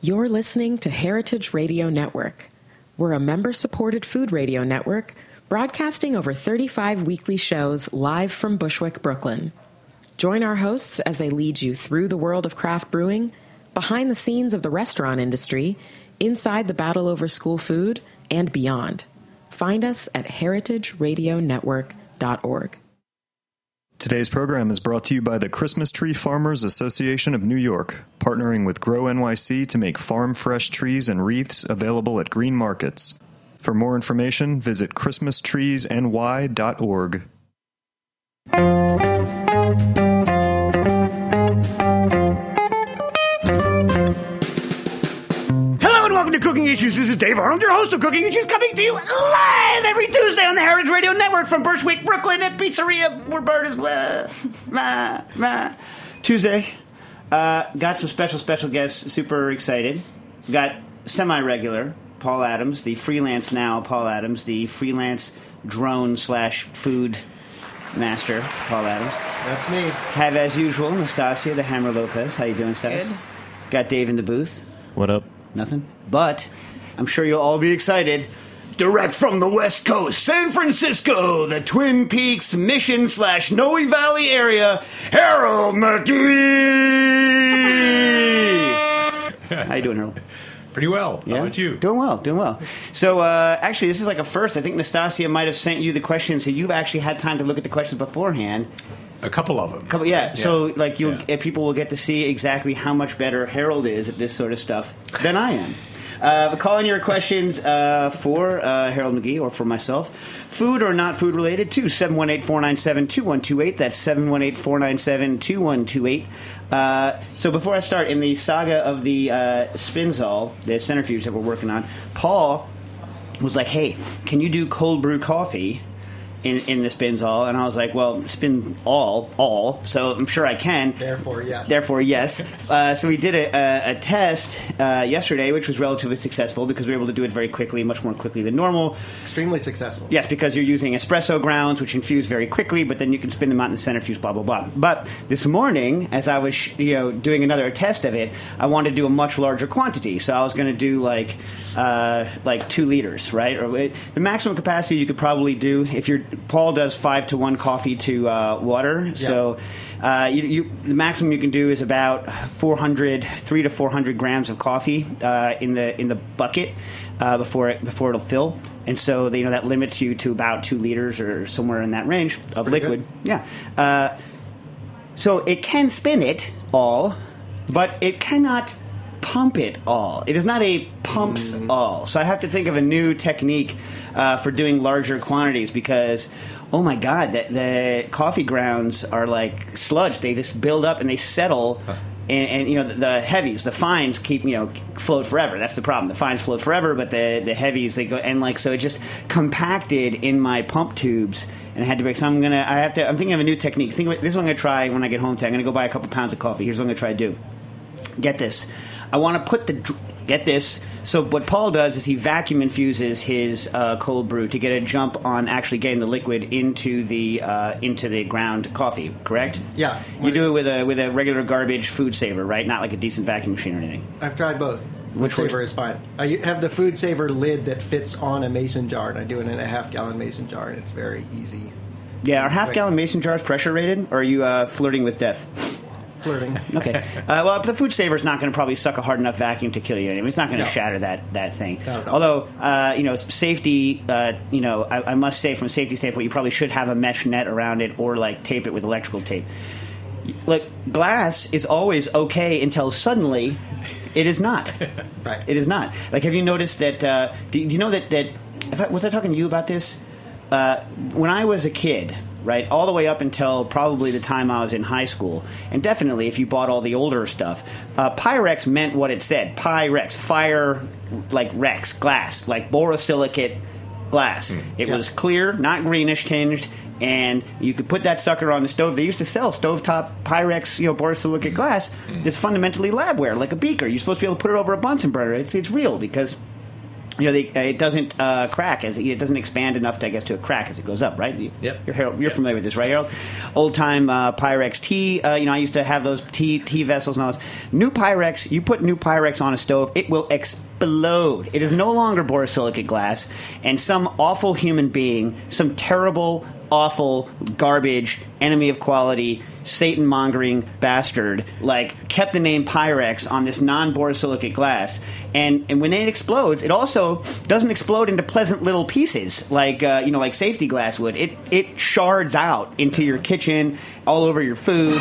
You're listening to Heritage Radio Network. We're a member-supported food radio network broadcasting over 35 weekly shows live from Bushwick, Brooklyn. Join our hosts as they lead you through the world of craft brewing, behind the scenes of the restaurant industry, inside the battle over school food, and beyond. Find us at heritageradionetwork.org. Today's program is brought to you by the Christmas Tree Farmers Association of New York, partnering with Grow NYC to make farm-fresh trees and wreaths available at green markets. For more information, visit christmastreesny.org. Welcome to Cooking Issues. This is Dave Arnold, your host of Cooking Issues, coming to you live every Tuesday on the Heritage Radio Network from Bushwick, Brooklyn, at Pizzeria Roberta's. Tuesday. Got some special guests. Super excited. Got semi-regular Paul Adams, the freelance now Paul Adams, the freelance drone/food master Paul Adams. That's me. Have, as usual, Nastasia, the Hammer Lopez. How you doing, Stas? Good. Got Dave in the booth. What up? Nothing. But I'm sure you'll all be excited. Direct from the West Coast, San Francisco, the Twin Peaks Mission/Noe Valley area, Harold McGee. How you doing, Harold? Pretty well. Yeah? How about you? Doing well. So, actually, this is like a first. I think Nastasia might have sent you the questions, so you've actually had time to look at the questions beforehand. A couple of them. Yeah. So, like, people will get to see exactly how much better Harold is at this sort of stuff than I am. Call in your questions for Harold McGee or for myself, food or not food related, to 718-497-2128. That's 718-497-2128. So before I start, in the saga of the Spinzall, the centrifuge that we're working on, Paul was like, hey, can you do cold brew coffee in the Spinzall? And I was like, well, spin all, so I'm sure I can. Therefore, yes. So we did a test yesterday, which was relatively successful because we were able to do it very quickly, much more quickly than normal. Extremely successful. Yes, because you're using espresso grounds, which infuse very quickly, but then you can spin them out in the centrifuge, blah, blah, blah. But this morning, as I was doing another test of it, I wanted to do a much larger quantity. So I was going to do like 2 liters, right? Or the maximum capacity you could probably do if Paul does 5-to-1 coffee to water. Yeah. So the maximum you can do is about 300 to 400 grams of coffee in the bucket before it'll fill. And so that limits you to about 2 liters or somewhere in that range of liquid. Good. Yeah. So it can spin it all, but it cannot pump it all. It is not a pumps all. So I have to think of a new technique for doing larger quantities because, oh my God, the coffee grounds are like sludge. They just build up and they settle. And the heavies, the fines keep float forever. That's the problem. The fines float forever, but the heavies, they go, and so it just compacted in my pump tubes, and I had to break. So I'm thinking of a new technique. This is what I'm gonna try when I get home today. I'm gonna go buy a couple pounds of coffee. Here's what I'm gonna try to do. Get this. I want to put get this. So what Paul does is he vacuum infuses his cold brew to get a jump on actually getting the liquid into the ground coffee. Correct? Yeah. You do it with a regular garbage food saver, right? Not like a decent vacuum machine or anything. I've tried both. Which food saver is fine. I have the food saver lid that fits on a mason jar, and I do it in a half-gallon mason jar, and it's very easy. Yeah, are half-gallon mason jars pressure rated, or are you flirting with death? Flirting. Okay. Well, the food saver is not going to probably suck a hard enough vacuum to kill you. Anyway. It's not going to shatter that thing. No. Although, safety, I must say from a safety standpoint, you probably should have a mesh net around it or tape it with electrical tape. Like, glass is always okay until suddenly it is not. Right. It is not. Like, have you noticed that, do you know that was I talking to you about this? When I was a kid, right, all the way up until probably the time I was in high school, and definitely if you bought all the older stuff, Pyrex meant what it said. Pyrex, fire, like Rex, glass, like borosilicate glass. It was clear, not greenish tinged, and you could put that sucker on the stove. They used to sell stovetop Pyrex, borosilicate glass that's fundamentally labware, like a beaker. You're supposed to be able to put it over a Bunsen burner. It's real because it doesn't crack it doesn't expand enough, to a crack as it goes up, right? Yep. You're familiar with this, right, Harold? Old time Pyrex tea. I used to have those tea vessels and all this. New Pyrex. You put new Pyrex on a stove, it will explode. It is no longer borosilicate glass, and some awful human being, some terrible, awful, garbage, enemy of quality, Satan-mongering bastard, kept the name Pyrex on this non-borosilicate glass. And when it explodes, it also doesn't explode into pleasant little pieces like safety glass would. It shards out into your kitchen, all over your food.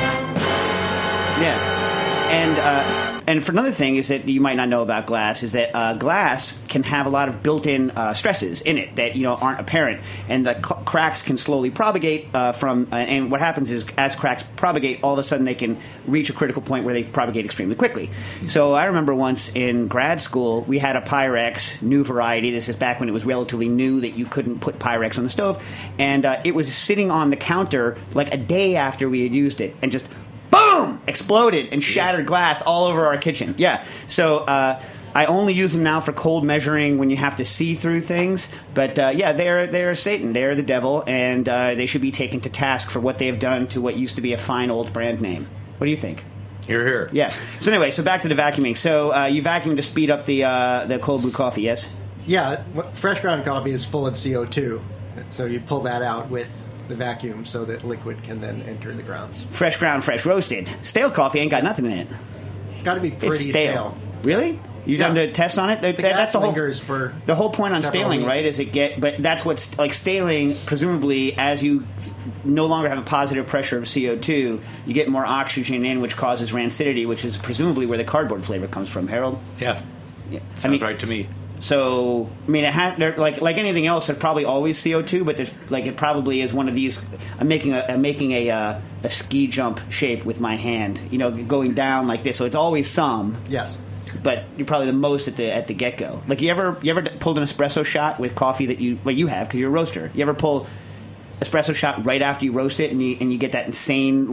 Yeah. And for another thing is that you might not know about glass is that glass can have a lot of built-in stresses in it that aren't apparent, and the cracks can slowly propagate and what happens is as cracks propagate, all of a sudden they can reach a critical point where they propagate extremely quickly. So I remember once in grad school we had a Pyrex new variety. This is back when it was relatively new that you couldn't put Pyrex on the stove, and it was sitting on the counter a day after we had used it, and just boom! Exploded and shattered glass all over our kitchen. Yeah. So I only use them now for cold measuring when you have to see through things. But they're Satan. They're the devil, and they should be taken to task for what they have done to what used to be a fine old brand name. What do you think? Hear, hear. Yeah. So anyway, back to the vacuuming. So you vacuum to speed up the cold brew coffee, yes? Yeah. Fresh ground coffee is full of CO2, so you pull that out with the vacuum so that liquid can then enter the grounds. Fresh ground, fresh roasted. Stale coffee ain't got nothing in it. It's got to be pretty stale. Really? You've done the tests on it? That's the whole point on staling, weeks. right? Is but that's what's staling. Presumably, as you no longer have a positive pressure of CO2, you get more oxygen in, which causes rancidity, which is presumably where the cardboard flavor comes from. Harold? Yeah. Sounds right to me. So, it like anything else, there's probably always CO2, but there's it probably is one of these. I'm making a ski jump shape with my hand, going down like this. So it's always some. Yes. But you're probably the most at the get go. You ever pulled an espresso shot with coffee that you have because you're a roaster. You ever pull espresso shot right after you roast it and you get that insane.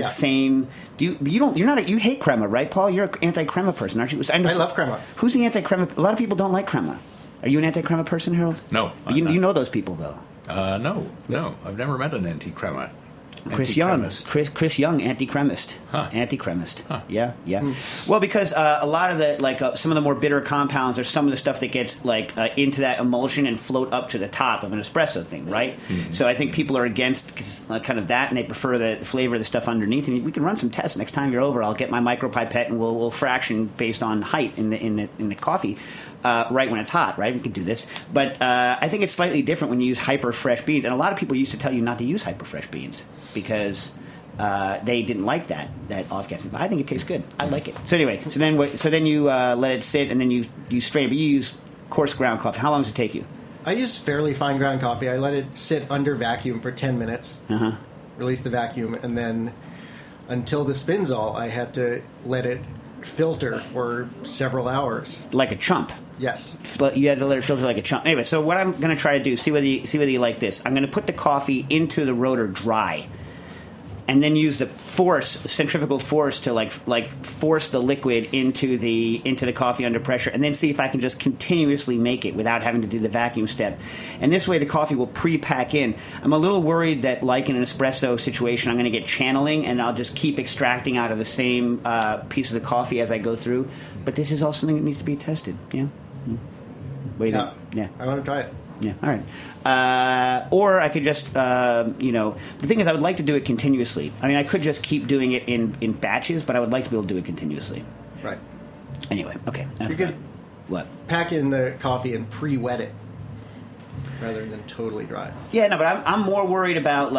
You hate crema, right, Paul? You're an anti-crema person, aren't you? I love crema. Who's the anti-crema? A lot of people don't like crema. Are you an anti-crema person, Harold? No. You know those people though. No. I've never met an anti-crema. Chris Young, anti-cremist. Huh. Anti-cremist. Huh. Yeah. Well, because a lot of the some of the more bitter compounds are some of the stuff that gets into that emulsion and float up to the top of an espresso thing, right? Mm-hmm. So I think people are against kind of that, and they prefer the flavor of the stuff underneath. And we can run some tests next time you're over. I'll get my micropipette and we'll fraction based on height in the coffee. Right when it's hot, right? We can do this. But I think it's slightly different when you use hyper fresh beans. And a lot of people used to tell you not to use hyper fresh beans because they didn't like that off-gassing. But I think it tastes good. I like it. So anyway, so then you let it sit, and then you strain. But you use coarse ground coffee. How long does it take you? I use fairly fine ground coffee. I let it sit under vacuum for 10 minutes, release the vacuum, and then until the spin's all, I had to let it filter for several hours. Like a chump. Yes. You had to let it filter like a chump. Anyway, so what I'm going to try to do, see whether you like this. I'm going to put the coffee into the rotor dry, and then use the centrifugal force to force the liquid into the coffee under pressure, and then see if I can just continuously make it without having to do the vacuum step. And this way the coffee will pre-pack in. I'm a little worried that in an espresso situation I'm going to get channeling, and I'll just keep extracting out of the same pieces of coffee as I go through. But this is all something that needs to be tested. Yeah. Yeah. I want to try it. Yeah, all right. Or I could just, the thing is I would like to do it continuously. I could just keep doing it in batches, but I would like to be able to do it continuously. Right. Anyway, okay. You could pack in the coffee and pre-wet it rather than totally dry. Yeah, no, but I'm more worried about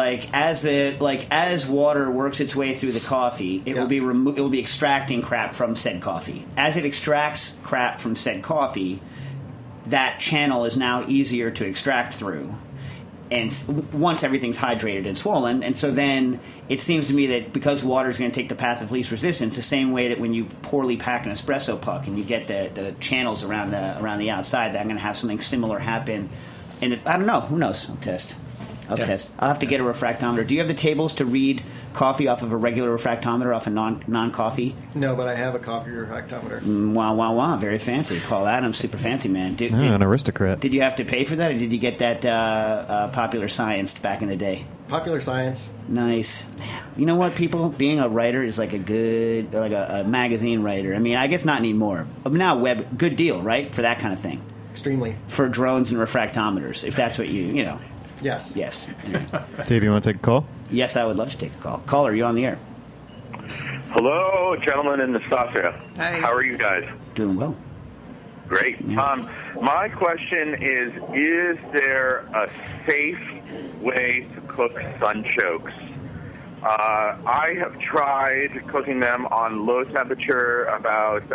as water works its way through the coffee, it will be extracting crap from said coffee. As it extracts crap from said coffee, that channel is now easier to extract through, and once everything's hydrated and swollen. And so then it seems to me that because water is going to take the path of least resistance, the same way that when you poorly pack an espresso puck and you get the channels around the outside, that I'm going to have something similar happen. And I don't know. Who knows? I'll test. I'll have to get a refractometer. Do you have the tables to read coffee off of a regular refractometer, off a non-coffee? No, but I have a coffee refractometer. Wow. Very fancy. Paul Adams, super fancy, man. An aristocrat. Did you have to pay for that, or did you get that Popular Science back in the day? Popular Science. Nice. You know what, people? Being a writer is like a magazine writer. I mean, I guess not anymore. But now web, good deal, right? For that kind of thing. Extremely. For drones and refractometers, if that's what you know. Yes. Yes. Dave, you want to take a call? Yes, I would love to take a call. Caller, you on the air. Hello, gentlemen in Nastasia. Hi. How are you guys? Doing well. Great. Yeah. My question is there a safe way to cook sunchokes? I have tried cooking them on low temperature, about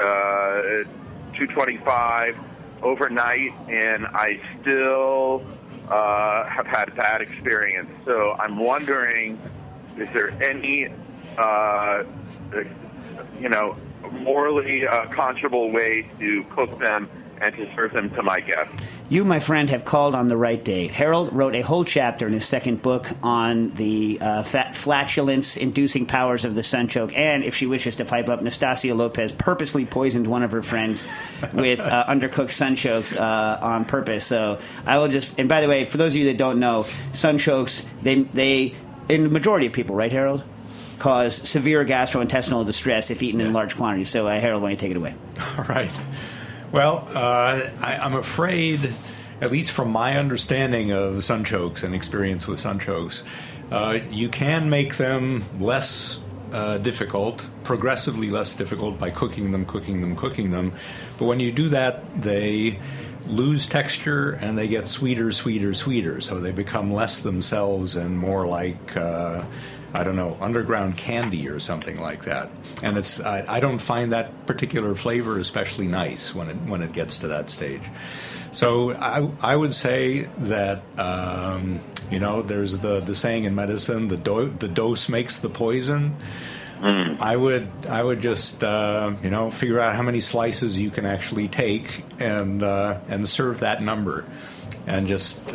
225 overnight, and I still have had bad experience. So I'm wondering, is there any, morally conscionable way to cook them and to serve them to my guests? You, my friend, have called on the right day. Harold wrote a whole chapter in his second book on the flatulence-inducing powers of the sunchoke, and if she wishes to pipe up, Nastasia Lopez purposely poisoned one of her friends with undercooked sunchokes on purpose. So I will just... And by the way, for those of you that don't know, sunchokes, they in the majority of people, right, Harold, cause severe gastrointestinal distress if eaten in large quantities. So, Harold, why don't you take it away? All right. Well, I'm afraid, at least from my understanding of sunchokes and experience with sunchokes, you can make them less difficult, progressively less difficult by cooking them. But when you do that, they lose texture and they get sweeter. So they become less themselves and more like... underground candy or something like that. And I don't find that particular flavor especially nice when it gets to that stage. So I would say that there's the saying in medicine, the dose makes the poison. I would just figure out how many slices you can actually take and serve that number, and just.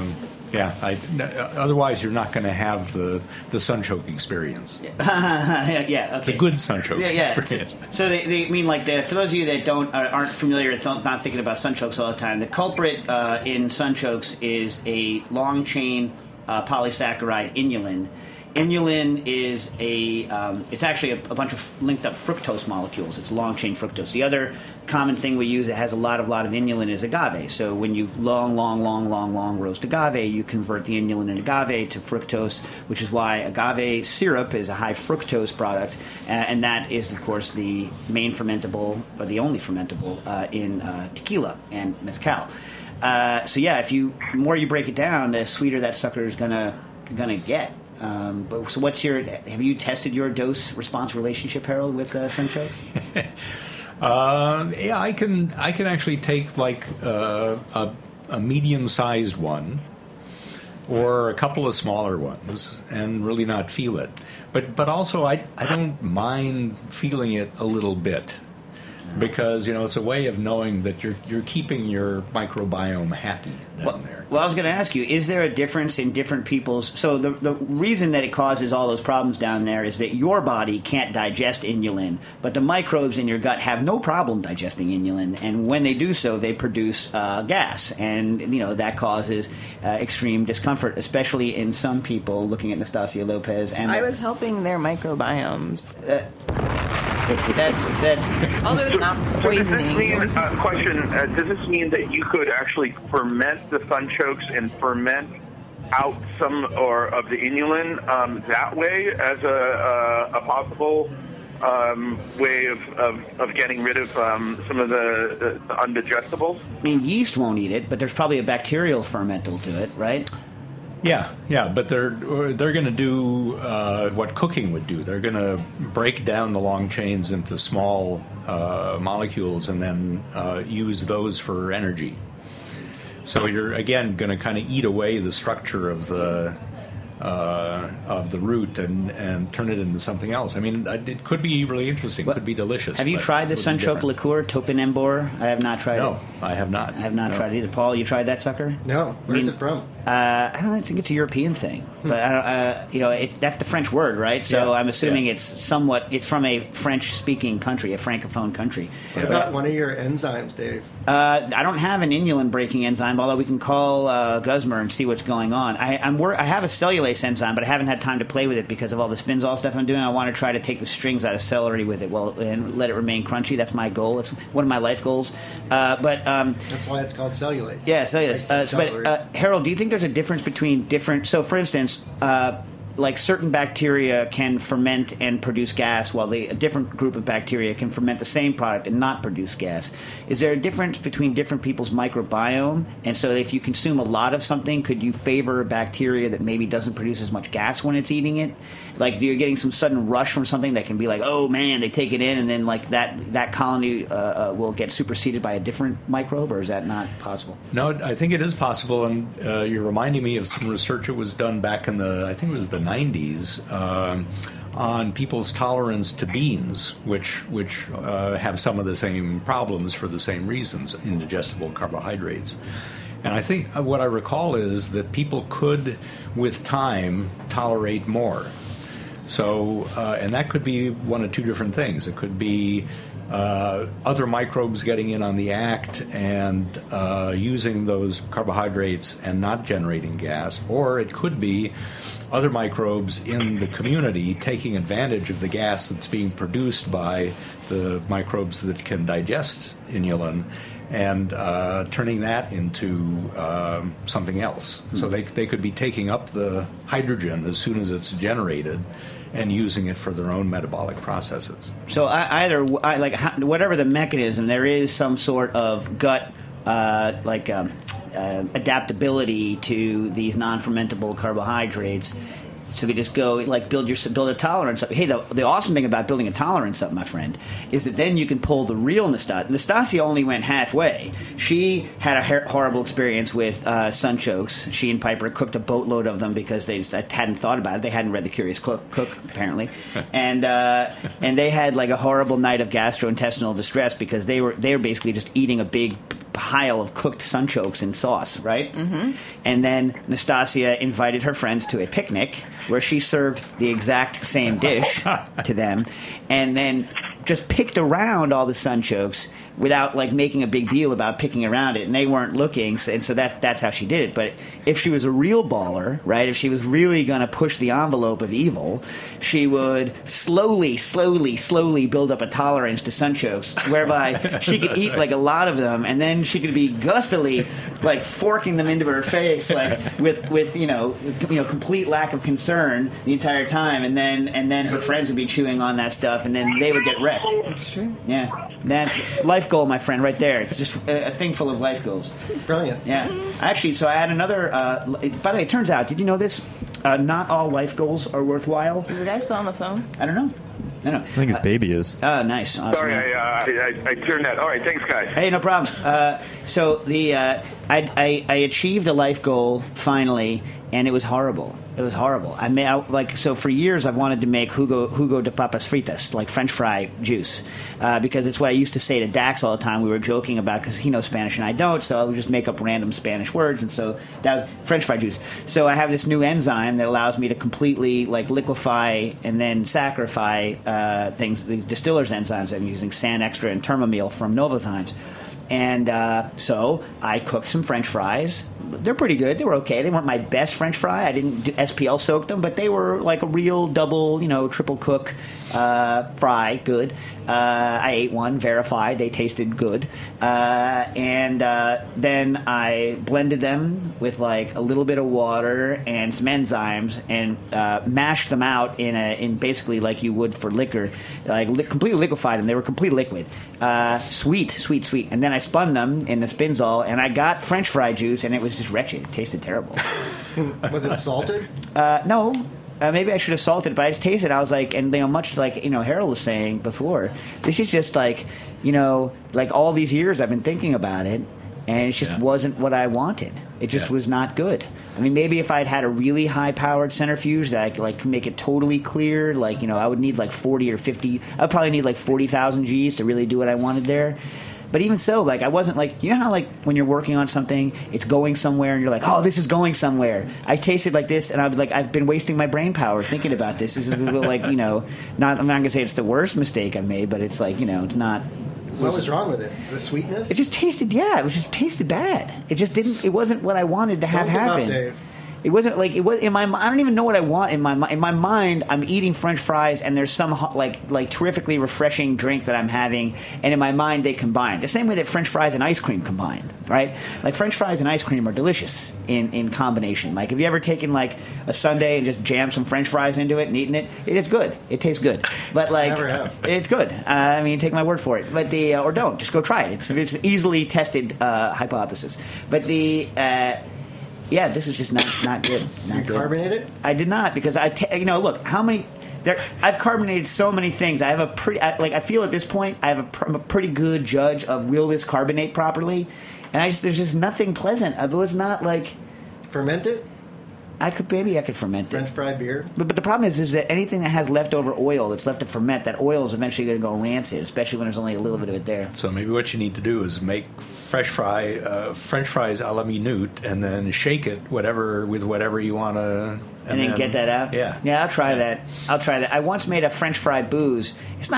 Otherwise, you're not going to have the sunchoke experience. Okay. The good sunchoke experience. So they mean like for those of you that aren't familiar, not thinking about sunchokes all the time. The culprit in sunchokes is a long chain polysaccharide inulin. Inulin is it's actually a bunch of linked up fructose molecules. It's long chain fructose. The other common thing we use that has a lot of inulin is agave. So when you long roast agave, you convert the inulin in agave to fructose, which is why agave syrup is a high fructose product, and that is, of course, the main fermentable, or the only fermentable in tequila and mezcal. If the more you break it down, the sweeter that sucker is gonna get. But so have you tested your dose response relationship, Harold, with sunchokes? I can actually take like a medium-sized one or a couple of smaller ones and really not feel it. But also I don't mind feeling it a little bit, because it's a way of knowing that you're keeping your microbiome happy down there. Well, I was going to ask you, is there a difference in different people's... So the reason that it causes all those problems down there is that your body can't digest inulin, but the microbes in your gut have no problem digesting inulin, and when they do so, they produce gas, and that causes extreme discomfort, especially in some people. Looking at Nastasia Lopez, and I was helping their microbiomes. That's although it's not poisoning. Does this mean that you could actually ferment the sunchokes and ferment out some of the inulin that way as a possible way of getting rid of some of the undigestibles? I mean, yeast won't eat it, but there's probably a bacterial fermental to it, right? Yeah, but they're going to do what cooking would do. They're going to break down the long chains into small molecules and then use those for energy. So you're again going to kind of eat away the structure of the root and turn it into something else. I mean, it could be really interesting. It could be delicious. Have you tried the sunchoke liqueur, Topinambur? I have not tried it. I have not. I have not tried it either. Paul, you tried that sucker? No. Where's it from? I don't think it's a European thing, but I don't, that's the French word, right? So I'm assuming it's from a French-speaking country, a francophone country. What about one of your enzymes, Dave? I don't have an inulin breaking enzyme, although we can call Guzmer and see what's going on. I have a cellulase enzyme, but I haven't had time to play with it because of all the Spinzall stuff I'm doing. I want to try to take the strings out of celery with it, and let it remain crunchy. That's my goal. That's one of my life goals. That's why it's called cellulase. Yeah, cellulase. But Harold, do you think there's a difference between different? So, for instance, like certain bacteria can ferment and produce gas, while a different group of bacteria can ferment the same product and not produce gas. Is there a difference between different people's microbiome? And so if you consume a lot of something, could you favor a bacteria that maybe doesn't produce as much gas when it's eating it? Like, you're getting some sudden rush from something that can be like, oh, man, they take it in, and then like that colony will get superseded by a different microbe, or is that not possible? No, I think it is possible, and you're reminding me of some research that was done back in I think it was the 90s, on people's tolerance to beans, which have some of the same problems for the same reasons, indigestible carbohydrates. And I think what I recall is that people could, with time, tolerate more. So, and that could be one of two different things. It could be other microbes getting in on the act and using those carbohydrates and not generating gas, or it could be other microbes in the community taking advantage of the gas that's being produced by the microbes that can digest inulin and turning that into something else. So they could be taking up the hydrogen as soon as it's generated and using it for their own metabolic processes. So whatever the mechanism, there is some sort of gut adaptability to these non-fermentable carbohydrates. So we just go build a tolerance up. Hey, the awesome thing about building a tolerance up, my friend, is that then you can pull the real Nastasia. Nastasia only went halfway. She had a horrible experience with sunchokes. She and Piper cooked a boatload of them because they just hadn't thought about it. They hadn't read The Curious Cook apparently, and they had like a horrible night of gastrointestinal distress because they were basically just eating a big pile of cooked sunchokes in sauce, right? Mm-hmm. And then Nastasia invited her friends to a picnic where she served the exact same dish to them, and then just picked around all the sunchokes without making a big deal about picking around it, and they weren't looking, and so that's how she did it. But if she was a real baller, right, if she was really going to push the envelope of evil, she would slowly build up a tolerance to sunchokes, whereby she could eat a lot of them, and then she could be gustily forking them into her face with complete lack of concern the entire time, and then her friends would be chewing on that stuff, and then they would get wrecked. That's true. Yeah, that life goal, my friend, right there. It's just a thing full of life goals. Brilliant. Yeah. Actually, so I had another. By the way, it turns out, did you know this? Not all life goals are worthwhile. Is the guy still on the phone? I don't know. I think his baby is. Oh, nice. Awesome. Sorry, I turned that. All right, thanks, guys. Hey, no problem. So I achieved a life goal finally, and it was horrible. It was horrible. So for years I've wanted to make jugo de papas fritas, like French fry juice, because it's what I used to say to Dax all the time. We were joking about because he knows Spanish and I don't, so I would just make up random Spanish words, and so that was French fry juice. So I have this new enzyme that allows me to completely liquefy and then saccharify things. These distillers enzymes I'm using, San Extra and Termamil from Novozymes. And so I cooked some French fries. They're pretty good. They were okay. They weren't my best French fry. I didn't SPL soak them, but they were like a real double, triple cook fry. Good. I ate one, verified. They tasted good. And then I blended them with a little bit of water and some enzymes and mashed them out in basically like you would for liquor, completely liquefied them. They were completely liquid. Sweet. And then I spun them in the Spinzall, and I got French fry juice, and it was just wretched. It tasted terrible. Was it salted? No. Maybe I should have salted, but I just tasted it. I was much like Harold was saying before, this is just all these years I've been thinking about it, and it just wasn't what I wanted. It just was not good. I mean, maybe if I'd had a really high-powered centrifuge that I could make it totally clear, I would need 40 or 50. I'd probably need 40,000 Gs to really do what I wanted there. But even so, like, I wasn't like, you know how like when you're working on something, it's going somewhere, and you're like, oh, this is going somewhere. I tasted like this, and I was like, I've been wasting my brain power thinking about this. This is like, I'm not gonna say it's the worst mistake I've made, but it's like, it's not. What was wrong with it? The sweetness? It just tasted, it tasted bad. It just didn't. It wasn't what I wanted to have happen. Don't give up, Dave. It wasn't like it was in my. I don't even know what I want in my mind. I'm eating French fries, and there's some like terrifically refreshing drink that I'm having, and in my mind they combine the same way that French fries and ice cream combine, right? Like French fries and ice cream are delicious in combination. Like, have you ever taken like a sundae and just jammed some French fries into it and eaten it? It's good. It tastes good, but like Never have. It's good. I mean, take my word for it. But or don't just go try it. It's an easily tested hypothesis. But yeah, this is just not good. You carbonate it? I did not, because look how many. I've carbonated so many things. I have a pretty I feel at this point I'm a pretty good judge of will this carbonate properly, and there's just nothing pleasant. It was not like Ferment it? I could ferment it. French fry beer? But the problem is that anything that has leftover oil that's left to ferment, that oil is eventually going to go rancid, especially when there's only a little bit of it there. So maybe what you need to do is make French fries a la minute, and then shake it with whatever you want to, and then get that out. Yeah, I'll try that. I once made a French fry booze. It's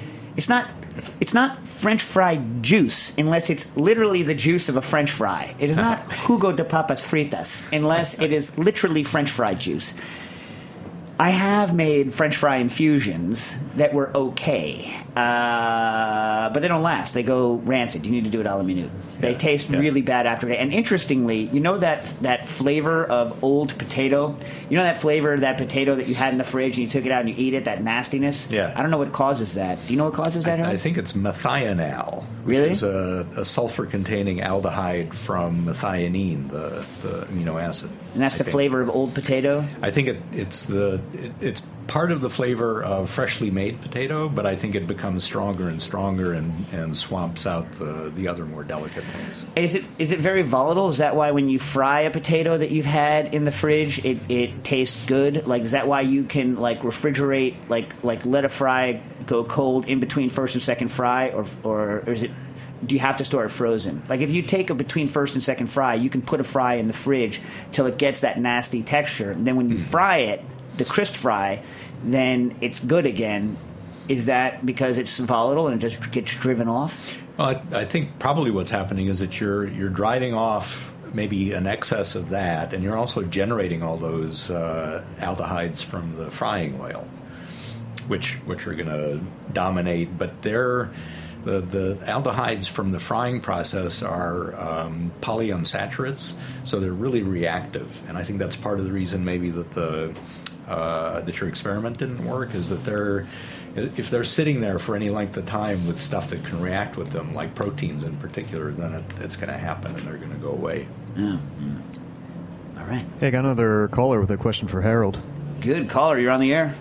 not French fry juice unless it's literally the juice of a French fry. It is not jugo de papas fritas unless it is literally French fry juice. I have made French fry infusions that were okay, but they don't last. They go rancid. You need to do it a la minute. They taste really bad after it. And interestingly, that flavor of old potato? You know that flavor of that potato that you had in the fridge and you took it out and you eat it, that nastiness? Yeah. I don't know what causes that. Do you know what causes that, Harold? I think it's methional. Really? Which is a sulfur-containing aldehyde from methionine, the amino acid. And that's the flavor of old potato? I think it's part of the flavor of freshly made potato, but I think it becomes stronger and stronger and swamps out the other more delicate things. Is it very volatile? Is that why when you fry a potato that you've had in the fridge, it tastes good? Like, is that why you can like refrigerate, like let a fry go cold in between first and second fry, or is it? Do you have to store it frozen? Like, if you take a between first and second fry, you can put a fry in the fridge till it gets that nasty texture. And then when you fry it, the crisp fry, then it's good again. Is that because it's volatile and it just gets driven off? Well, I think probably what's happening is that you're driving off maybe an excess of that, and you're also generating all those aldehydes from the frying oil, which are going to dominate. But the aldehydes from the frying process are polyunsaturates, so they're really reactive. And I think that's part of the reason maybe that that your experiment didn't work, is that if they're sitting there for any length of time with stuff that can react with them, like proteins in particular, then it's going to happen and they're going to go away. Yeah. All right. Hey, got another caller with a question for Harold. Good caller. You're on the air.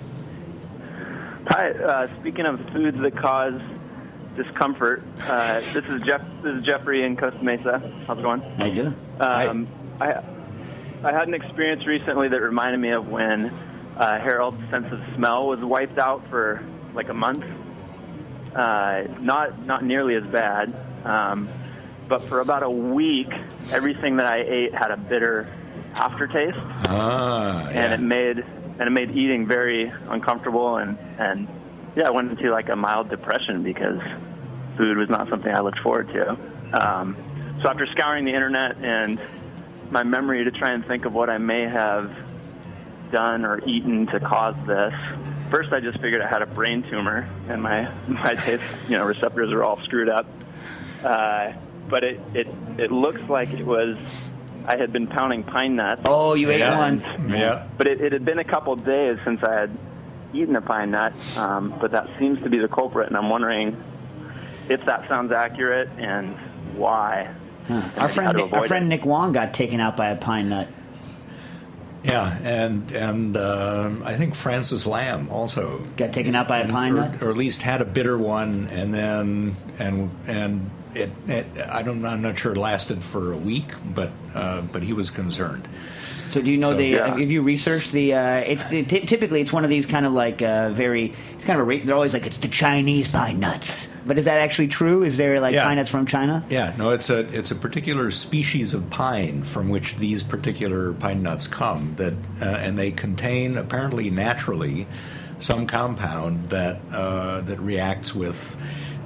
Hi. Speaking of foods that cause discomfort, this is Jeffrey in Costa Mesa. How's it going? How you doing? I had an experience recently that reminded me of when Harold's sense of smell was wiped out for like a month. Not nearly as bad, but for about a week, everything that I ate had a bitter aftertaste, and it made eating very uncomfortable, and I went into like a mild depression because food was not something I looked forward to. So after scouring the internet and my memory to try and think of what I may have done or eaten to cause this, first I just figured I had a brain tumor and my taste receptors are all screwed up. But it looks like it was I had been pounding pine nuts. Oh, you ate one. Yeah. But it had been a couple of days since I had eaten a pine nut, but that seems to be the culprit, and I'm wondering if that sounds accurate and why. Our friend Nick Wong got taken out by a pine nut. Yeah, and I think Francis Lamb also got taken out by a pine nut, or at least had a bitter one, and then I'm not sure it lasted for a week, but he was concerned. So do you know have you researched the? Typically it's one of these kind of like they're always like it's the Chinese pine nuts. But is that actually true? Is there pine nuts from China? Yeah, no, it's a particular species of pine from which these particular pine nuts come, and they contain apparently naturally some compound that reacts with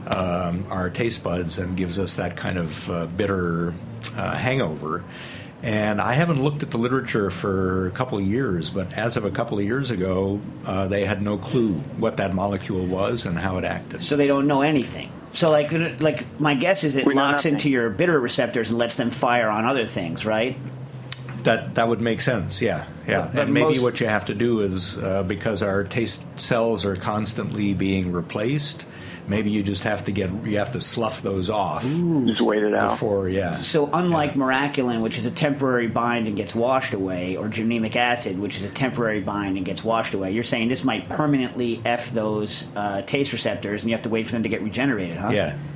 our taste buds and gives us that kind of bitter hangover. And I haven't looked at the literature for a couple of years, but as of a couple of years ago, they had no clue what that molecule was and how it acted. So they don't know anything. So, my guess is it locks into your bitter receptors and lets them fire on other things, right? That would make sense, yeah. But and maybe what you have to do is, because our taste cells are constantly being replaced, maybe you just have to slough those off. Just wait it out. So unlike Miraculin, which is a temporary bind and gets washed away, or gymnemic acid, which is a temporary bind and gets washed away, you're saying this might permanently F those taste receptors, and you have to wait for them to get regenerated, huh?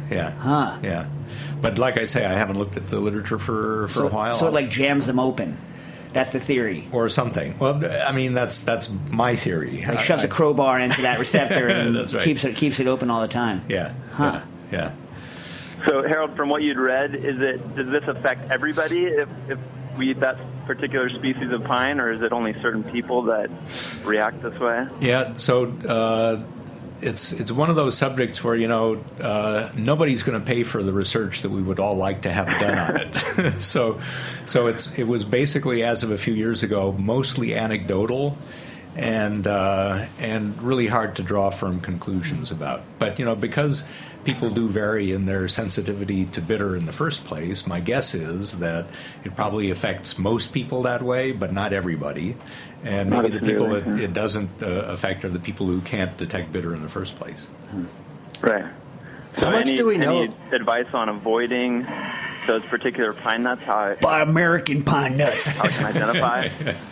Yeah. But like I say, I haven't looked at the literature for a while. So it jams them open. That's the theory. Or something. Well, I mean, that's my theory. Shoves a crowbar into that receptor and that's right. keeps it open all the time. Yeah. Huh. Yeah. So, Harold, from what you'd read, does this affect everybody if we eat that particular species of pine, or is it only certain people that react this way? Yeah. So it's one of those subjects where nobody's going to pay for the research that we would all like to have done on it. so it was basically, as of a few years ago, mostly anecdotal and really hard to draw firm conclusions about. But because people do vary in their sensitivity to bitter in the first place, my guess is that it probably affects most people that way, but not everybody. And maybe the people that it doesn't affect are the people who can't detect bitter in the first place. Right. How much do we know? Any advice on avoiding those particular pine nuts? Buy American pine nuts. How can I identify?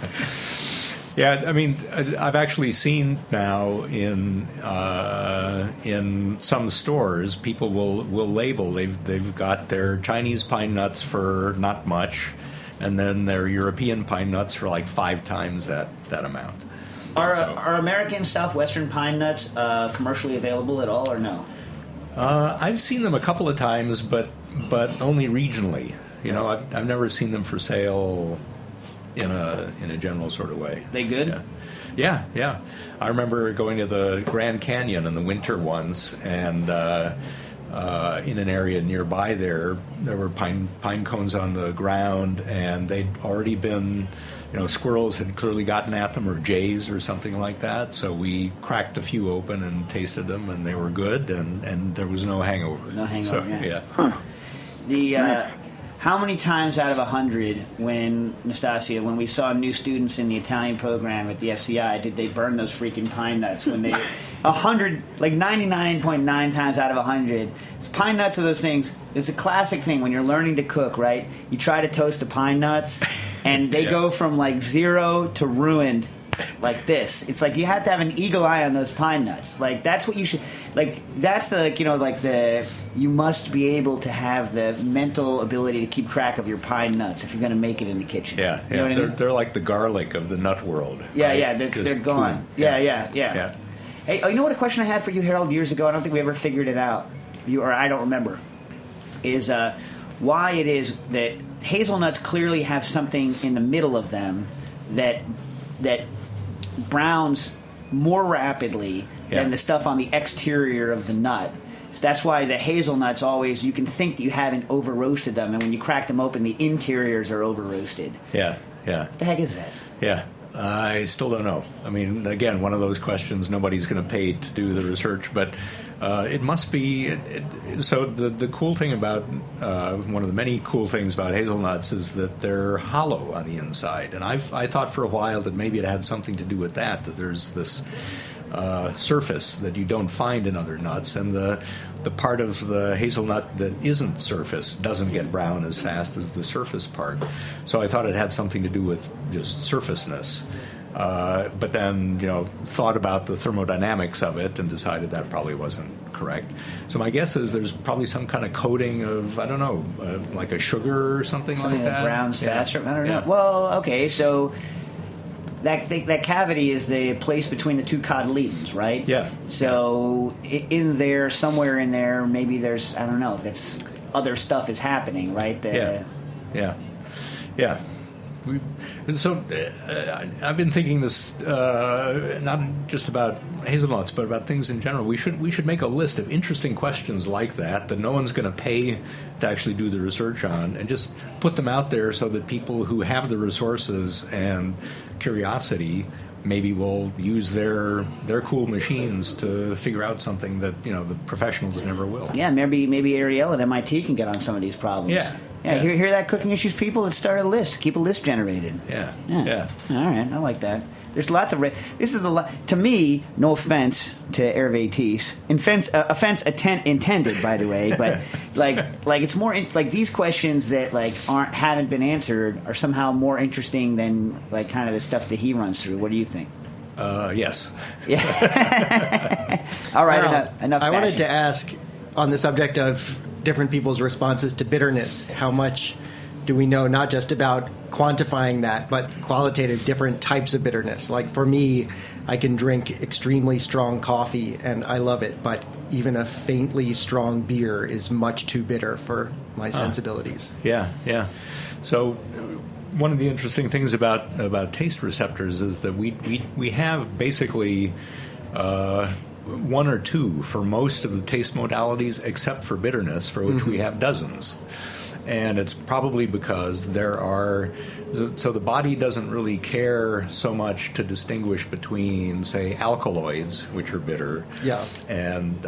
Yeah, I mean, I've actually seen now in some stores, people will label. They've got their Chinese pine nuts for not much, and then their European pine nuts for 5 times that amount. Are American Southwestern pine nuts commercially available at all, or no? I've seen them a couple of times, but only regionally. I've never seen them for sale in a general sort of way. They good? Yeah. I remember going to the Grand Canyon in the winter once, and in an area nearby there were pine cones on the ground, and they'd already been, squirrels had clearly gotten at them, or jays or something like that. So we cracked a few open and tasted them, and they were good, and there was no hangover. No hangover, so, yeah. Huh. How many times out of 100, when we saw new students in the Italian program at the FCI, did they burn those freaking pine nuts? When they 99.9 times out of 100, it's pine nuts are those things. It's a classic thing when you're learning to cook, right? You try to toast the pine nuts, and they go from 0 to ruined. Like this, it's you have to have an eagle eye on those pine nuts. That's what you should. That's the you must be able to have the mental ability to keep track of your pine nuts if you're going to make it in the kitchen. Yeah. You know what I mean? They're like the garlic of the nut world. Yeah, right? yeah, they're gone. Boom. Yeah. Hey, you know what? A question I had for you, Harold, years ago. I don't think we ever figured it out. I don't remember. Is why it is that hazelnuts clearly have something in the middle of them that browns more rapidly than the stuff on the exterior of the nut. So that's why the hazelnuts always, you can think that you haven't over roasted them, and when you crack them open, the interiors are over roasted. Yeah. What the heck is that? Yeah. I still don't know. I mean, again, one of those questions nobody's going to pay to do the research, but it must be. So the cool thing about one of the many cool things about hazelnuts is that they're hollow on the inside, and I thought for a while that maybe it had something to do with that there's this surface that you don't find in other nuts, and the part of the hazelnut that isn't surface doesn't get brown as fast as the surface part. So I thought it had something to do with just surfaceness. But then, thought about the thermodynamics of it and decided that probably wasn't correct. So my guess is there's probably some kind of coating of, I don't know, like a sugar or something like that. Browns faster? I don't know. Yeah. Well, okay, so that cavity is the place between the two cotyledons, right? Yeah. So in there, somewhere in there, maybe there's, I don't know, that's other stuff is happening, right? Yeah. So I've been thinking this not just about hazelnuts, but about things in general. We should make a list of interesting questions like that no one's going to pay to actually do the research on, and just put them out there so that people who have the resources and curiosity maybe will use their cool machines to figure out something that the professionals never will. Yeah, maybe Ariel at MIT can get on some of these problems. Yeah. Hear that, Cooking Issues people? Let's start a list. Keep a list generated. Yeah. All right, I like that. There's lots of this is to me. No offense to Hervé Tis, offense intended, by the way. But like it's more like these questions that haven't been answered are somehow more interesting than kind of the stuff that he runs through. What do you think? Yes. Yeah. All right. Enough. I wanted to ask on the subject of different people's responses to bitterness. How much do we know, not just about quantifying that, but qualitative different types of bitterness? Like for me, I can drink extremely strong coffee and I love it, but even a faintly strong beer is much too bitter for my sensibilities. Yeah. So one of the interesting things about taste receptors is that we have basically one or two for most of the taste modalities, except for bitterness, for which we have dozens. And it's probably because so the body doesn't really care so much to distinguish between, say, alkaloids, which are bitter, and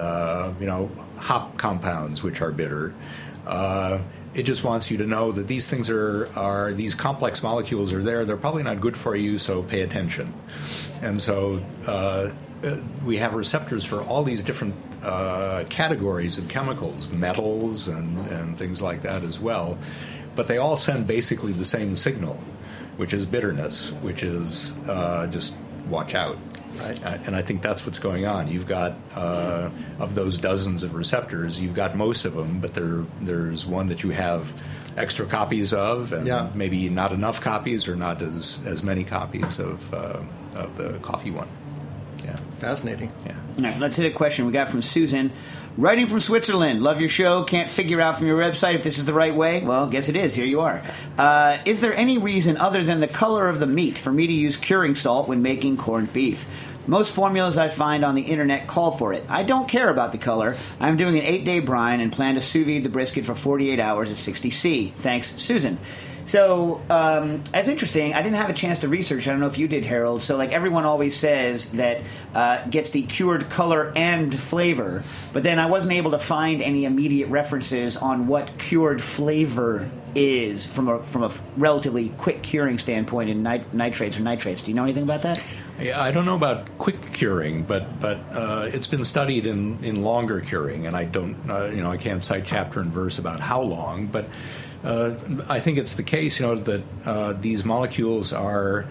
hop compounds, which are bitter. It just wants you to know that these things are these complex molecules are there. They're probably not good for you, so pay attention. And so we have receptors for all these different categories of chemicals, metals and things like that as well. But they all send basically the same signal, which is bitterness, which is just watch out. Right. And I think that's what's going on. You've got, of those dozens of receptors, you've got most of them, but there's one that you have extra copies of, and maybe not enough copies or not as many copies of the coffee one. Yeah. Fascinating. Yeah. All right, let's hit a question we got from Susan. Writing from Switzerland. Love your show. Can't figure out from your website if this is the right way. Well, guess it is. Here you are. Is there any reason other than the color of the meat for me to use curing salt when making corned beef? Most formulas I find on the internet call for it. I don't care about the color. I'm doing an 8-day brine and plan to sous vide the brisket for 48 hours at 60°C. Thanks, Susan. So, that's interesting. I didn't have a chance to research. I don't know if you did, Harold. So, everyone always says that gets the cured color and flavor. But then I wasn't able to find any immediate references on what cured flavor is from a relatively quick curing standpoint in nitrates or nitrates. Do you know anything about that? Yeah, I don't know about quick curing, but it's been studied in longer curing, and I don't, I can't cite chapter and verse about how long, but I think it's the case, that these molecules are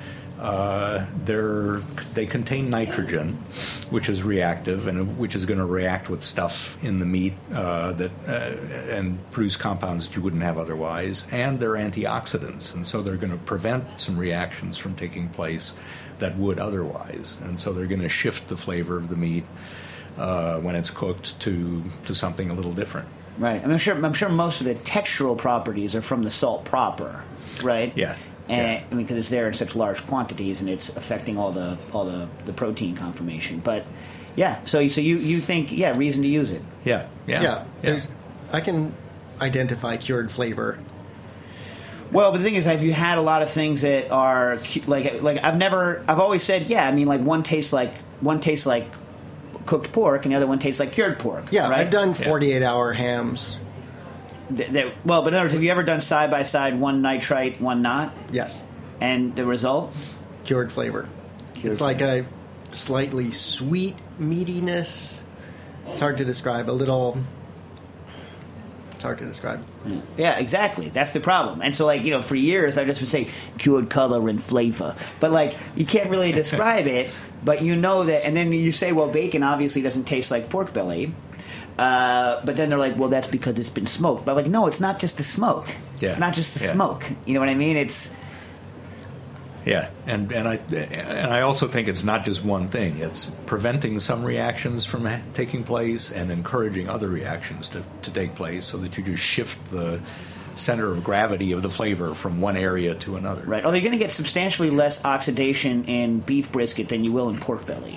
they contain nitrogen, which is reactive and which is going to react with stuff in the meat and produce compounds that you wouldn't have otherwise, and they're antioxidants, and so they're going to prevent some reactions from taking place that would otherwise, and so they're going to shift the flavor of the meat when it's cooked to something a little different. Right. I'm sure most of the textural properties are from the salt proper, right? Yeah. And because it's there in such large quantities and it's affecting all the protein conformation. But yeah, so you think reason to use it. Yeah. I can identify cured flavor. Well, but the thing is, have you had a lot of things that are like I've always said, one tastes like cooked pork and the other one tastes like cured pork. Yeah, right? I've done 48-hour hams. But in other words, have you ever done side by side, one nitrite, one not? Yes. And the result? Cured flavor. It's like a slightly sweet meatiness. It's hard to describe. It's hard to describe. Yeah, exactly. That's the problem. And so, for years, I just would say cured color and flavor. But, you can't really describe it, but you know that. And then you say, well, bacon obviously doesn't taste like pork belly. But then they're like, well, that's because it's been smoked. But, no, it's not just the smoke. Yeah. It's not just the smoke. You know what I mean? Yeah, and I also think it's not just one thing. It's preventing some reactions from taking place and encouraging other reactions to take place, so that you just shift the center of gravity of the flavor from one area to another. Right. Although you're going to get substantially less oxidation in beef brisket than you will in pork belly.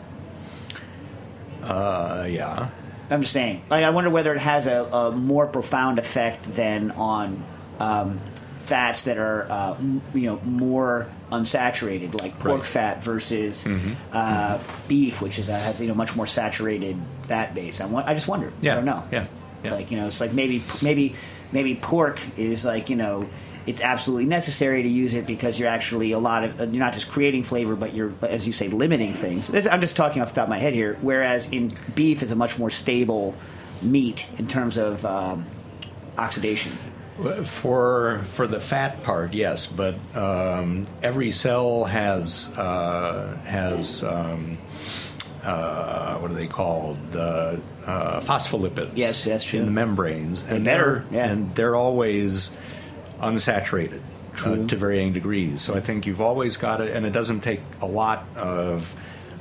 Yeah. I'm just saying. Like, I wonder whether it has a more profound effect than on fats that are more unsaturated, like pork fat versus beef, which has much more saturated fat base. I just wonder. Yeah. I don't know. Yeah. Like, it's like maybe pork is like, it's absolutely necessary to use it because you're actually you're not just creating flavor, but you're, as you say, limiting things. I'm just talking off the top of my head here. Whereas in beef is a much more stable meat in terms of oxidation. For the fat part, yes, but every cell has what are they called? Phospholipids. Yes, that's true. In the membranes, and they're always unsaturated to varying degrees. So I think you've always got to, and it doesn't take a lot of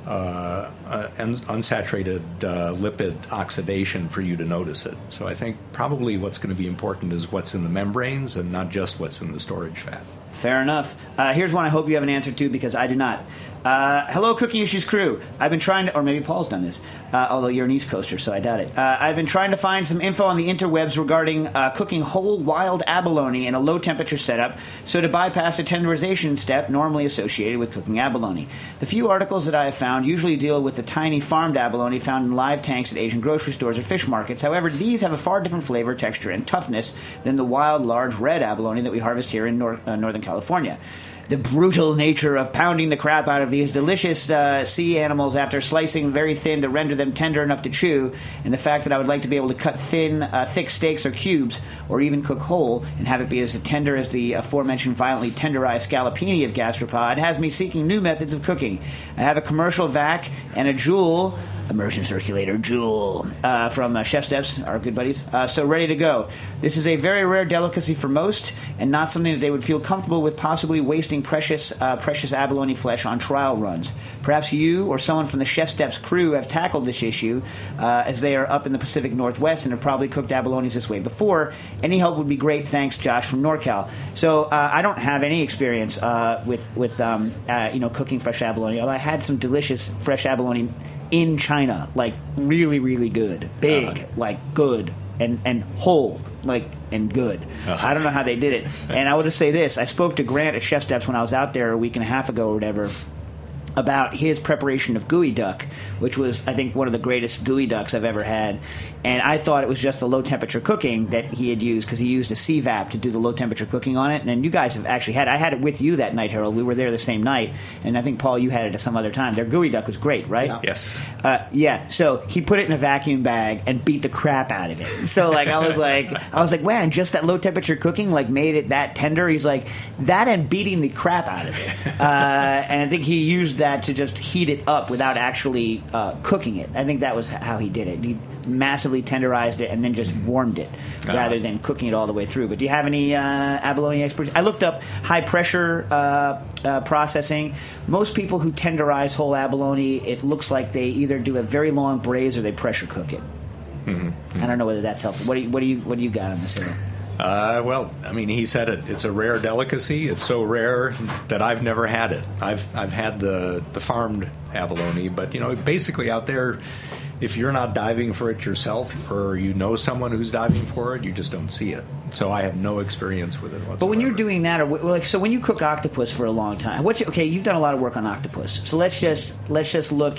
unsaturated lipid oxidation for you to notice it. So I think probably what's going to be important is what's in the membranes and not just what's in the storage fat. Fair enough. Here's one I hope you have an answer to because I do not. Hello, Cooking Issues crew. I've been trying to, or maybe Paul's done this, although you're an East Coaster, so I doubt it. I've been trying to find some info on the interwebs regarding cooking whole wild abalone in a low-temperature setup, so to bypass the tenderization step normally associated with cooking abalone. The few articles that I have found usually deal with the tiny farmed abalone found in live tanks at Asian grocery stores or fish markets. However, these have a far different flavor, texture, and toughness than the wild, large red abalone that we harvest here in Northern California. The brutal nature of pounding the crap out of these delicious sea animals after slicing very thin to render them tender enough to chew, and the fact that I would like to be able to cut thin, thick steaks or cubes, or even cook whole, and have it be as tender as the aforementioned violently tenderized scallopini of gastropod, has me seeking new methods of cooking. I have a commercial vac and a Joule, immersion circulator Joule, from Chef Steps, our good buddies, so ready to go. This is a very rare delicacy for most, and not something that they would feel comfortable with possibly wasting precious abalone flesh on trial runs. Perhaps you or someone from the Chef Steps crew have tackled this issue, as they are up in the Pacific Northwest and have probably cooked abalones this way before. Any help would be great. Thanks, Josh from NorCal. So I don't have any experience with cooking fresh abalone, although I had some delicious fresh abalone in China, like really, really good, big, like good, and whole, like, and good. I don't know how they did it. And I will just say this: I spoke to Grant at Chef Steps when I was out there a week and a half ago or whatever, about his preparation of gooey duck, which was, I think, one of the greatest gooey ducks I've ever had. And I thought it was just the low-temperature cooking that he had used, because he used a CVAP to do the low-temperature cooking on it. And then you guys have actually had it. I had it with you that night, Harold. We were there the same night. And I think, Paul, you had it at some other time. Their gooey duck was great, right? Yeah. Yes. Yeah. So he put it in a vacuum bag and beat the crap out of it. So, like, I was like, man, just that low-temperature cooking, like, made it that tender. He's like, that and beating the crap out of it. And I think he used that to just heat it up without actually cooking it. I think that was how he did it. He massively tenderized it and then just warmed it rather than cooking it all the way through. But do you have any abalone expertise? I looked up high pressure processing. Most people who tenderize whole abalone, it looks like they either do a very long braise or they pressure cook it. I don't know whether that's helpful. What do you got on this here? Well, I mean, he said it. It's a rare delicacy. It's so rare that I've never had it. I've had the farmed abalone, but basically out there, if you're not diving for it yourself, or you know someone who's diving for it, you just don't see it. So I have no experience with it whatsoever. But when you're doing that, so when you cook octopus for a long time, you've done a lot of work on octopus. So let's just look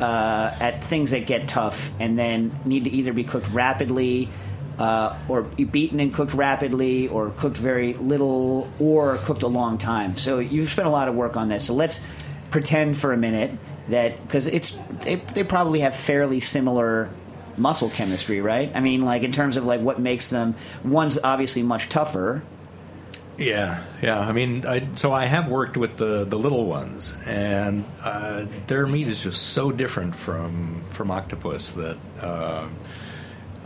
at things that get tough and then need to either be cooked rapidly, or beaten and cooked rapidly, or cooked very little, or cooked a long time. So you've spent a lot of work on this. So let's pretend for a minute that, because they probably have fairly similar muscle chemistry, right? I mean, like, in terms of like what makes them, one's obviously much tougher. Yeah. I mean, I have worked with the little ones, and their meat is just so different from octopus that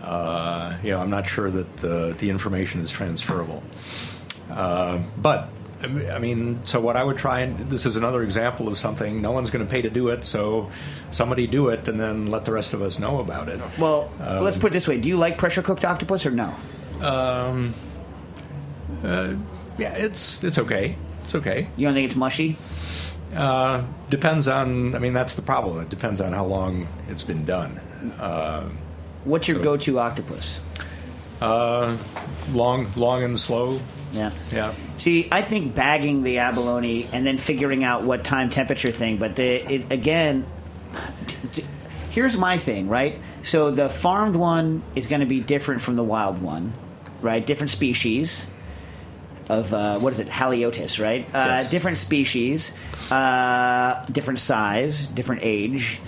I'm not sure that the information is transferable. But I mean, so what I would try, and this is another example of something, no one's going to pay to do it, so somebody do it and then let the rest of us know about it. Well, let's put it this way. Do you like pressure-cooked octopus or no? Yeah, it's okay. It's okay. You don't think it's mushy? Depends on, I mean, that's the problem. It depends on how long it's been done. What's your go-to octopus? Long and slow. Yeah. See, I think bagging the abalone and then figuring out what time temperature thing, but here's my thing, right? So the farmed one is going to be different from the wild one, right? Different species of, Haliotis, right? Yes. Different species, different size, different age.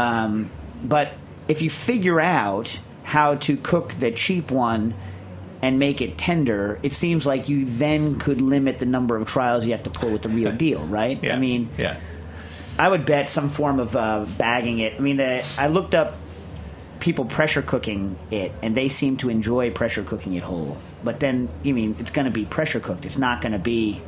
But if you figure out how to cook the cheap one and make it tender, it seems like you then could limit the number of trials you have to pull with the real deal, right? Yeah. I mean, yeah. I would bet some form of bagging it. I mean, I looked up people pressure cooking it, and they seem to enjoy pressure cooking it whole. But then, I mean, it's going to be pressure cooked. It's not going to be,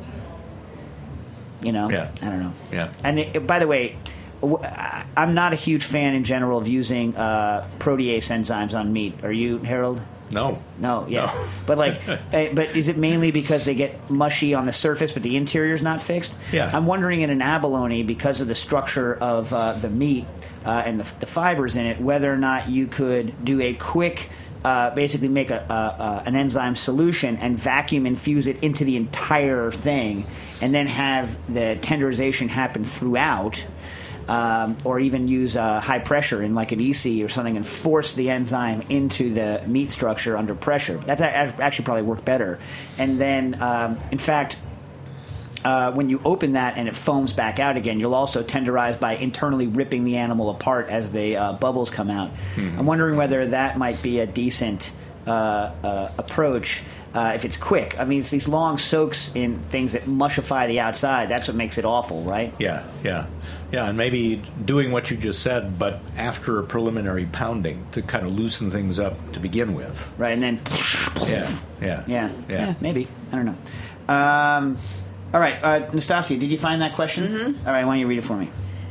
I don't know. Yeah. And by the way, I'm not a huge fan in general of using protease enzymes on meat. Are you, Harold? No. Yeah. No. But but is it mainly because they get mushy on the surface, but the interior's not fixed? Yeah. I'm wondering in an abalone, because of the structure of the meat and the fibers in it, whether or not you could do a quick, basically make an enzyme solution and vacuum infuse it into the entire thing, and then have the tenderization happen throughout. Or even use high pressure in like an EC or something and force the enzyme into the meat structure under pressure. That's actually probably work better. And then, in fact, when you open that and it foams back out again, you'll also tenderize by internally ripping the animal apart as the bubbles come out. Mm-hmm. I'm wondering whether that might be a decent approach. If it's quick. I mean, it's these long soaks in things that mushify the outside. That's what makes it awful, right? Yeah, and maybe doing what you just said, but after a preliminary pounding to kind of loosen things up to begin with. Right, and then... Yeah, maybe. I don't know. All right, Nastasia, did you find that question? Mm-hmm. All right, why don't you read it for me?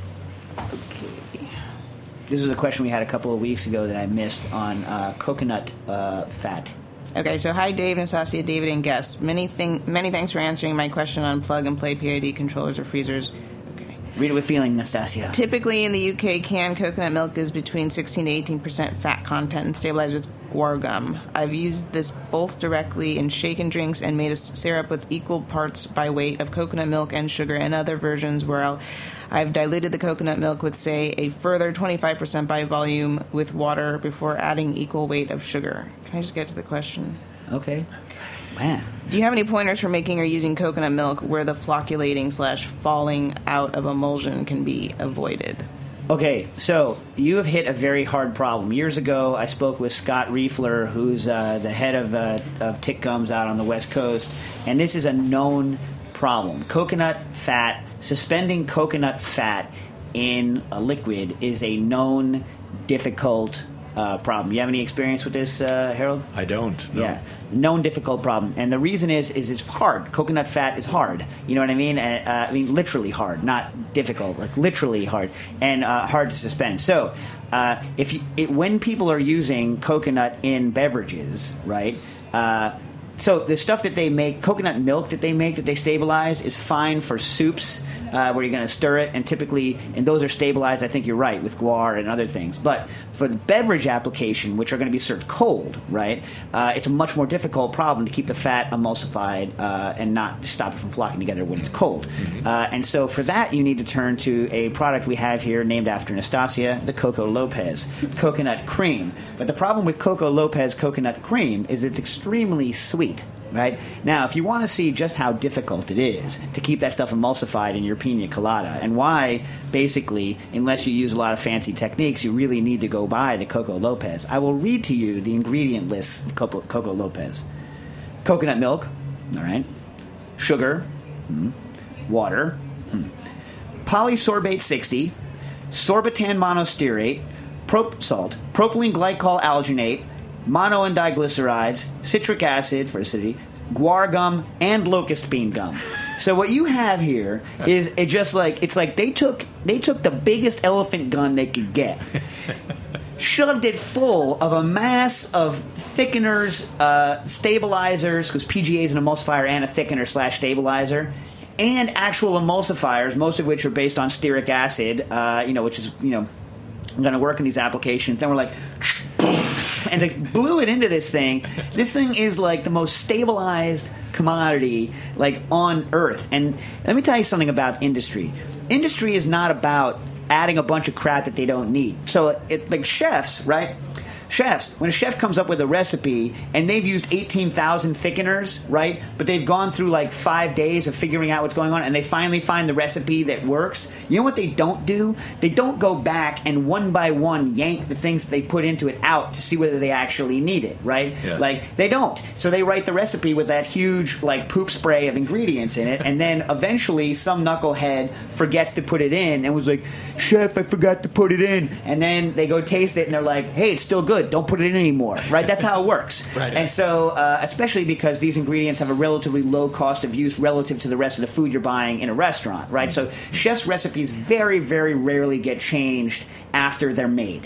Okay. This was a question we had a couple of weeks ago that I missed on coconut fat. Okay, so hi, Dave, Nastasia, David, and guests. Many thanks for answering my question on plug-and-play PID controllers or freezers. Okay. Read it with feeling, Nastasia. Typically in the UK, canned coconut milk is between 16 to 18% fat content and stabilized with guar gum. I've used this both directly in shaken drinks and made a syrup with equal parts by weight of coconut milk and sugar, and other versions where I've diluted the coconut milk with, say, a further 25% by volume with water before adding equal weight of sugar. Can I just get to the question? Okay. Man. Do you have any pointers for making or using coconut milk where the flocculating/falling out of emulsion can be avoided? Okay, so you have hit a very hard problem. Years ago, I spoke with Scott Riefler, who's the head of Tick Gums out on the West Coast, and this is a known problem. Coconut fat, suspending coconut fat in a liquid is a known difficult problem. You have any experience with this, Harold? I don't. No. Yeah, known difficult problem, and the reason is it's hard. Coconut fat is hard. You know what I mean? I mean literally hard, not difficult. Like literally hard and hard to suspend. So, when people are using coconut in beverages, right? So the stuff that they make, coconut milk that they stabilize, is fine for soups where you're going to stir it, and typically, and those are stabilized, I think you're right, with guar and other things. But for the beverage application, which are going to be served cold, right, it's a much more difficult problem to keep the fat emulsified and not stop it from flocking together when it's cold. Mm-hmm. And so for that, you need to turn to a product we have here named after Nastasia, the Coco Lopez coconut cream. But the problem with Coco Lopez coconut cream is it's extremely sweet. Right? Now, if you want to see just how difficult it is to keep that stuff emulsified in your pina colada, and why, basically, unless you use a lot of fancy techniques, you really need to go buy the Coco Lopez, I will read to you the ingredient list of Coco Lopez. Coconut milk, all right, sugar, water, polysorbate 60, sorbitan monostearate, salt, propylene glycol alginate, mono and diglycerides, citric acid for acidity, guar gum, and locust bean gum. So what you have here is it's like they took the biggest elephant gun they could get, shoved it full of a mass of thickeners, stabilizers, because PGA is an emulsifier and a thickener / stabilizer, and actual emulsifiers, most of which are based on stearic acid, which is going to work in these applications. Then we're like, and they blew it into this thing. This thing is like the most stabilized commodity like on Earth. And let me tell you something about industry. Industry is not about adding a bunch of crap that they don't need. So, like chefs, right? Chefs, when a chef comes up with a recipe and they've used 18,000 thickeners, right? But they've gone through like 5 days of figuring out what's going on and they finally find the recipe that works. You know what they don't do? They don't go back and one by one yank the things that they put into it out to see whether they actually need it, right? Yeah. Like, they don't. So they write the recipe with that huge like poop spray of ingredients in it, and then eventually some knucklehead forgets to put it in and was like, "Chef, I forgot to put it in." And then they go taste it and they're like, "Hey, it's still good. Don't put it in anymore," right? That's how it works. Right. And so, especially because these ingredients have a relatively low cost of use relative to the rest of the food you're buying in a restaurant, right? So chefs' recipes very, very rarely get changed after they're made.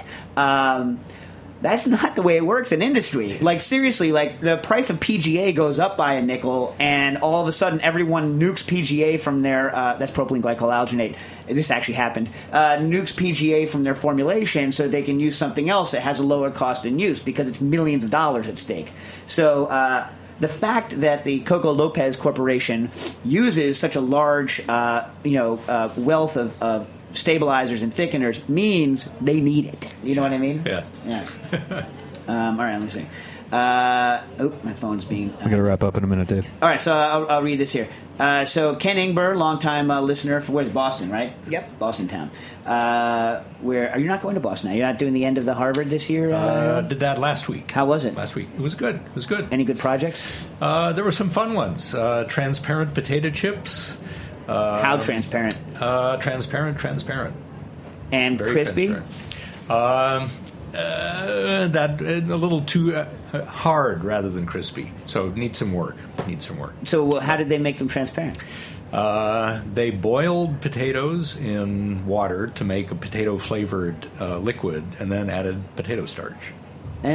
That's not the way it works in industry. Like, seriously, like, the price of PGA goes up by a nickel, and all of a sudden everyone nukes PGA from their, that's propylene glycol alginate. This actually happened. Nukes PGA from their formulation so they can use something else that has a lower cost in use because it's millions of dollars at stake. So, the fact that the Coco Lopez Corporation uses such a large, wealth of stabilizers and thickeners means they need it. You know what I mean? Yeah. All right, let me see. My phone's being... We got to wrap up in a minute, Dave. All right, so I'll read this here. So Ken Ingber, longtime listener for where's Boston, right? Yep. Boston town. Where are you not going to Boston now? You're not doing the end of the Harvard this year? Did that last week. How was it? Last week. It was good. It was good. Any good projects? There were some fun ones. Transparent potato chips. How transparent? Transparent. And Very crispy? Transparent. That a little too hard rather than crispy. So needs some work. So how did they make them transparent? They boiled potatoes in water to make a potato-flavored liquid, and then added potato starch. So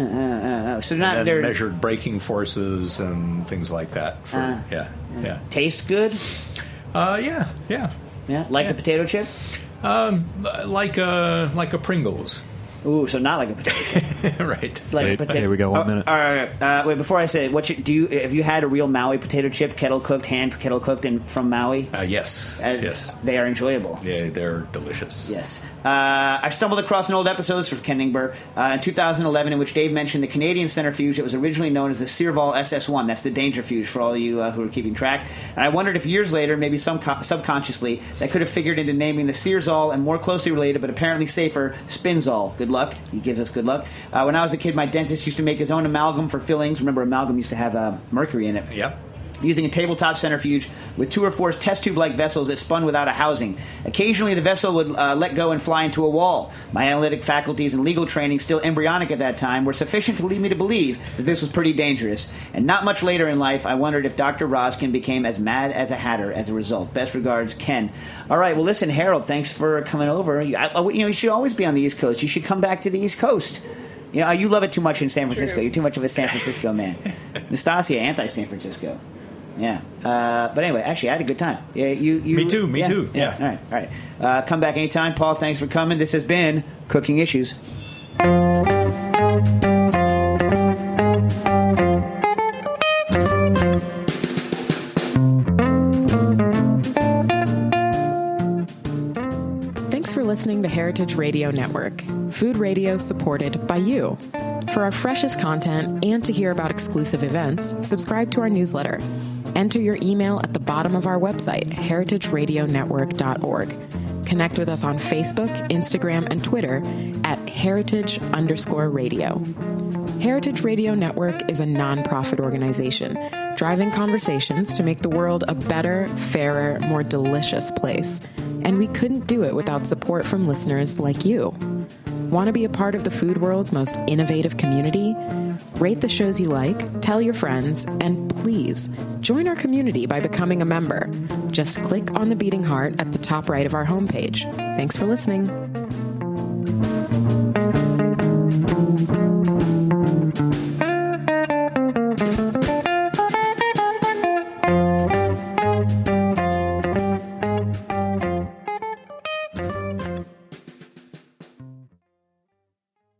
not and they're then measured braking forces and things like that. Yeah. Taste good? Yeah. Like a potato chip? Like a Pringles. Ooh, so not like a potato chip. Right. Like Wait, a potato. okay, we got 1 minute. All right. Wait, before I say it, have you had a real Maui potato chip, hand kettle cooked from Maui? Yes. Yes. They are enjoyable. Yeah, they're delicious. Yes. I stumbled across an old episode from Ken Ingber in 2011 in which Dave mentioned the Canadian centrifuge that was originally known as the Searval SS1. That's the Dangerfuge for all you who are keeping track. And I wondered if years later, maybe subconsciously, that could have figured into naming the Searzall and more closely related but apparently safer Spinzall. Good luck. He gives us good luck. When I was a kid, my dentist used to make his own amalgam for fillings. Remember, amalgam used to have mercury in it. Yep. Using a tabletop centrifuge with 2 or 4 test tube-like vessels that spun without a housing. Occasionally, the vessel would let go and fly into a wall. My analytic faculties and legal training, still embryonic at that time, were sufficient to lead me to believe that this was pretty dangerous. And not much later in life, I wondered if Dr. Roskin became as mad as a hatter as a result. Best regards, Ken. All right, well, listen, Harold, thanks for coming over. You should always be on the East Coast. You should come back to the East Coast. You love it too much in San Francisco. You're too much of a San Francisco man. Nastasia, anti-San Francisco. Yeah. But anyway, actually, I had a good time. Yeah, Me too. Yeah. All right. Come back anytime. Paul, thanks for coming. This has been Cooking Issues. Thanks for listening to Heritage Radio Network, food radio supported by you. For our freshest content and to hear about exclusive events, subscribe to our newsletter. Enter your email at the bottom of our website, heritageradionetwork.org. Connect with us on Facebook, Instagram, and Twitter at heritage_radio. Heritage Radio Network is a nonprofit organization driving conversations to make the world a better, fairer, more delicious place. And we couldn't do it without support from listeners like you. Want to be a part of the food world's most innovative community? Rate the shows you like, tell your friends, and please join our community by becoming a member. Just click on the beating heart at the top right of our homepage. Thanks for listening.